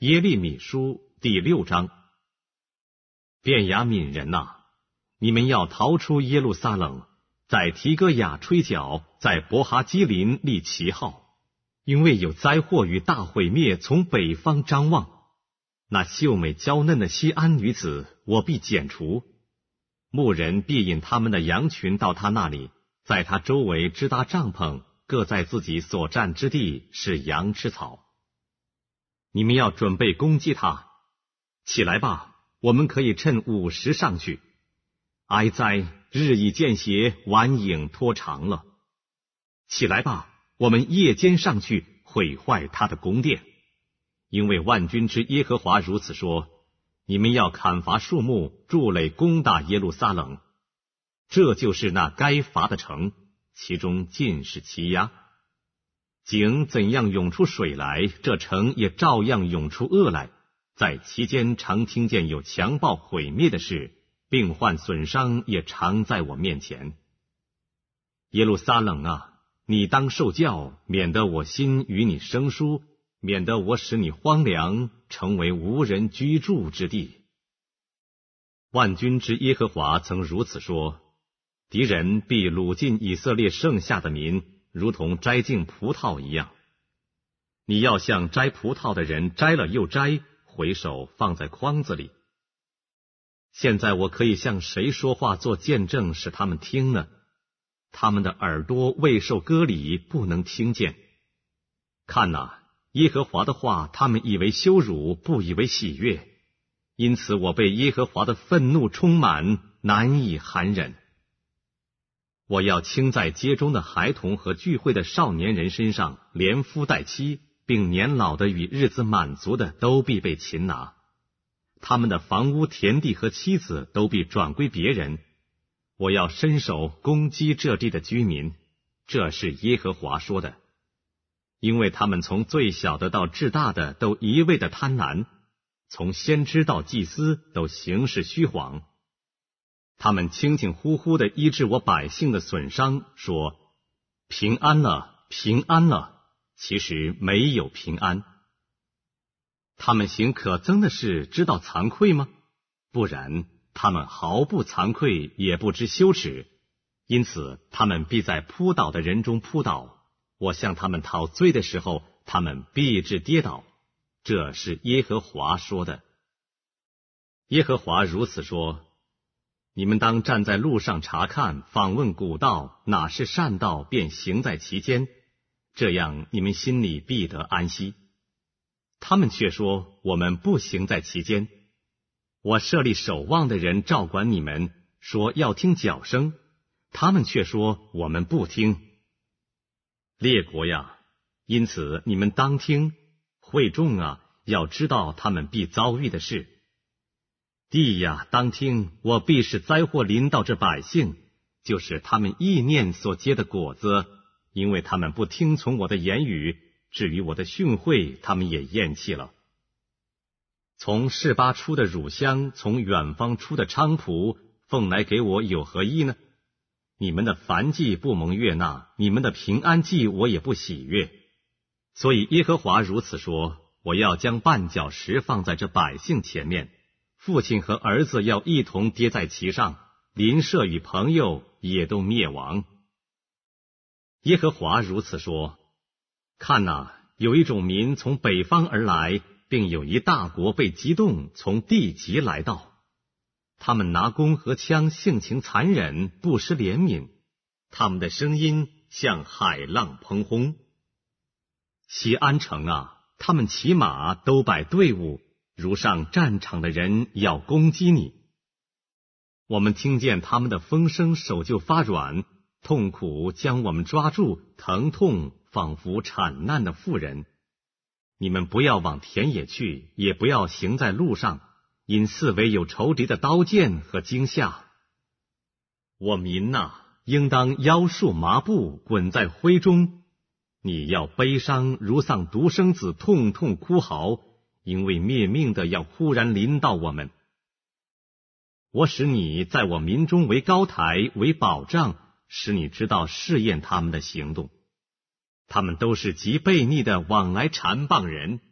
耶利米书第6章。便雅悯人呐，你们要逃出耶路撒冷，在提哥雅吹角，在伯哈基林立旗号，因为有灾祸与大毁灭从北方张望。那秀美娇嫩的西安女子，我必剪除。牧人必引他们的羊群到他那里，在他周围支搭帐篷，各在自己所占之地，使羊吃草。你们要准备攻击他，起来吧，我们可以趁午时上去。哀哉，日已见斜，晚影拖长了。起来吧，我们夜间上去，毁坏他的宫殿。因为万军之耶和华如此说：你们要砍伐树木，筑垒攻打耶路撒冷。这就是那该伐的城，其中尽是欺压。井怎样涌出水来，这城也照样涌出恶来。在其间常听见有强暴毁灭的事，病患损伤也常在我面前。耶路撒冷啊，你当受教，免得我心与你生疏，免得我使你荒凉，成为无人居住之地。万军之耶和华曾如此说：敌人必掳尽以色列剩下的民，如同摘尽葡萄一样。你要像摘葡萄的人摘了又摘，回手放在筐子里。现在我可以向谁说话做见证，使他们听呢？他们的耳朵未受割礼，不能听见。看哪，耶和华的话，他们以为羞辱，不以为喜悦。因此我被耶和华的愤怒充满，难以含忍。我要倾在街中的孩童和聚会的少年人身上，连夫带妻，并年老的与日子满足的，都必被擒拿。他们的房屋、田地和妻子都必转归别人。我要伸手攻击这地的居民，这是耶和华说的。因为他们从最小的到至大的都一味的贪婪，从先知到祭司都行事虚谎。他们轻轻呼呼地医治我百姓的损伤，说平安了，平安了，其实没有平安。他们行可憎的事，知道惭愧吗？不然，他们毫不惭愧，也不知羞耻。因此，他们必在扑倒的人中扑倒。我向他们讨罪的时候，他们必致跌倒。这是耶和华说的。耶和华如此说：你们当站在路上查看，访问古道，哪是善道，便行在其间，这样你们心里必得安息。他们却说，我们不行在其间。我设立守望的人照管你们，说要听脚声，他们却说，我们不听。列国呀，因此你们当听；会众啊，要知道他们必遭遇的事。地呀，当听，我必使灾祸临到这百姓，就是他们意念所结的果子，因为他们不听从我的言语，至于我的训诲，他们也厌弃了。从示巴出的乳香，从远方出的菖蒲，奉来给我有何益呢？你们的燔祭不蒙悦纳，你们的平安祭我也不喜悦。所以耶和华如此说：我要将绊脚石放在这百姓前面，父亲和儿子要一同跌在其上，邻舍与朋友也都灭亡。耶和华如此说：看哪，有一种民从北方而来，并有一大国被激动，从地极来到。他们拿弓和枪，性情残忍，不失怜悯。他们的声音像海浪砰轰。西安城啊，他们骑马，都摆队伍，如上战场的人要攻击你。我们听见他们的风声，手就发软，痛苦将我们抓住，疼痛仿佛产难的妇人。你们不要往田野去，也不要行在路上，因四围有仇敌的刀剑和惊吓。我民哪，应当腰束麻布，滚在灰中。你要悲伤如丧独生子，痛痛哭嚎，因为灭命的要忽然临到我们。我使你在我民中为高台，为保障，使你知道试验他们的行动。他们都是极悖逆的往来缠谤人，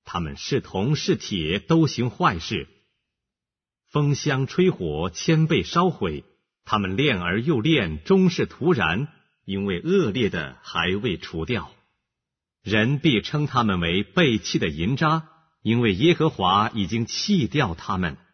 他们是铜是铁，都行坏事。风箱吹火，千倍烧毁。他们炼而又炼，终是徒然，因为恶劣的还未除掉。人必称他们为背弃的银渣，因为耶和华已经弃掉他们。